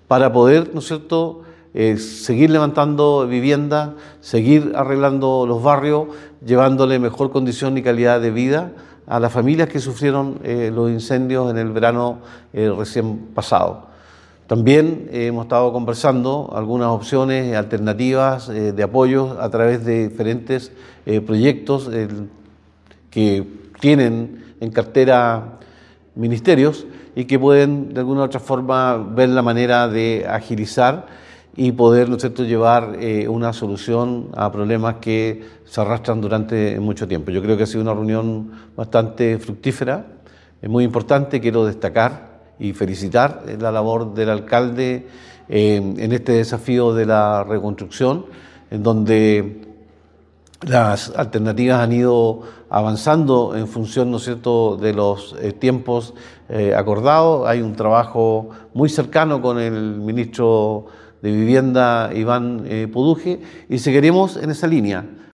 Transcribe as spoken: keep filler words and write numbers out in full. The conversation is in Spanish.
para poder, ¿no es cierto?, eh, seguir levantando vivienda, seguir arreglando los barrios, llevándole mejor condición y calidad de vida a las familias que sufrieron eh, los incendios en el verano eh, recién pasado. También eh, hemos estado conversando algunas opciones alternativas eh, de apoyo a través de diferentes eh, proyectos eh, que tienen en cartera ministerios y que pueden de alguna u otra forma ver la manera de agilizar y poder, ¿no es cierto?, llevar eh, una solución a problemas que se arrastran durante mucho tiempo. Yo creo que ha sido una reunión bastante fructífera, es muy importante. Quiero destacar y felicitar la labor del alcalde eh, en este desafío de la reconstrucción, en donde las alternativas han ido avanzando en función, ¿no es cierto?, de los eh, tiempos eh, acordados. Hay un trabajo muy cercano con el ministro de Vivienda, Iván eh, Puduje, y seguiremos en esa línea